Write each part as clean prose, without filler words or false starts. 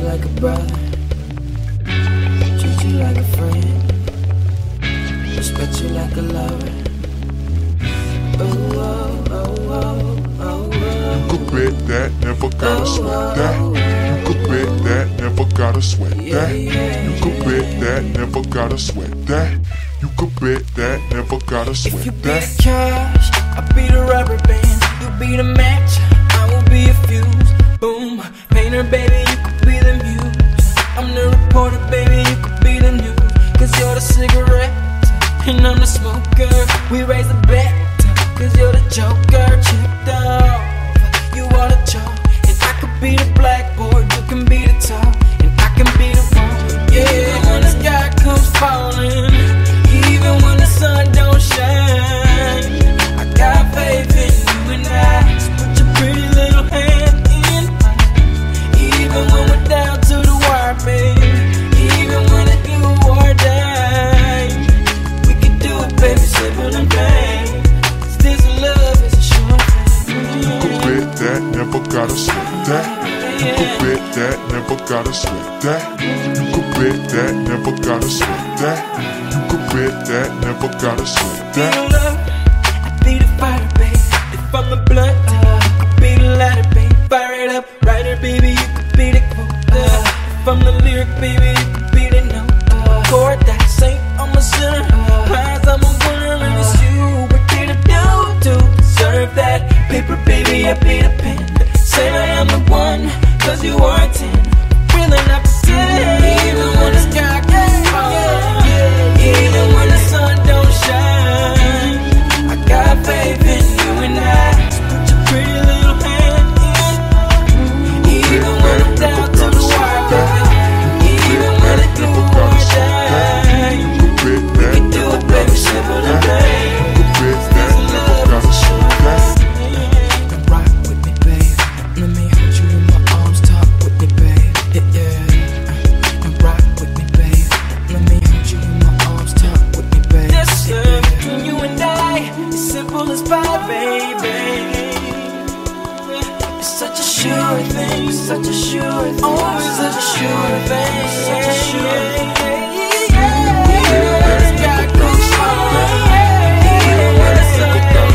like a brother, treat you like a friend, respect you like a lover. Oh, oh, oh, oh, oh, oh. You could bet that, never gotta sweat that. You could bet that, never gotta sweat that. You could bet that, never gotta sweat that. You could bet that, never gotta If you sweat be that. the cash, I'll be the rubber band. You be the match, I will be a fuse. Boom, painter, baby, you could be the muse. I'm the reporter, baby, you could be the news. Cause you're the cigarette, and I'm the smoker. We raise the bet, cause you're the joker. Chipped off, you are the chalk. And I could be the blackboard, you can be the top. And I can be the one, yeah, when the sky comes falling, even when the sun don't shine. I got faith in you and I. So put your pretty little hand in mine. Even when we're down to the wire, baby. Even when it's you or die. We can do it, baby, simple and plain. This love is a short thing. You could bet that, never gotta sweat that. You could bet that, never gotta sweat that. You could bet that, never gotta sweat that. You could bet that, never gotta sweat Be the that. love, I be the fire, babe. If I'm the blunt, you could be the lighter, babe. Fire it up, writer, baby, you could be the quote. If I'm the lyric, baby, you could be the note. Chord that saint, I'm a sinner. Prize, I'm a winner, and it's you. What did I do to deserve that? Paper, baby, I be the pen. Say I am the one, cause you are a 10. Really not pretend. Even when the sky gets falling, even when the sun don't shine, I got faith in you and I. So put your pretty little hand in. Even when I'm down to the wire, baby. Even when I do or die. We can do it, baby, simple and plain. This love is a short thing. Now rock with me, babe. Let me hold you in my arms, talk with me, babe. Yeah, yeah. Now rock with me, babe. Let me hold you in my arms, talk with me, babe. This love between you and I is simple as pie, baby. It's such a sure thing, it's such a sure thing. Oh, it's such a sure thing, such a sure thing. Even when the sky goes falling, even when the sun don't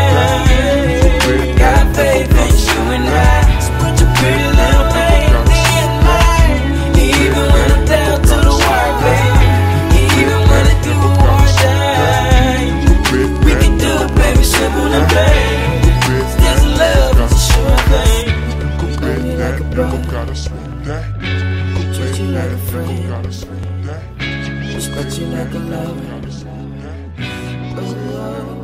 shine, got faith in you and I. So put your pretty little hand in mine. Even when I'm down to the wire, baby. Even when I do or die, we can do it, baby, simple and plain. This love is a sure thing. You could bet that, never gotta sweat that. You could Treat you bet like a that, never friend. gotta sweat that. Respect you like a lover. Gotta sweat that. Oh, oh,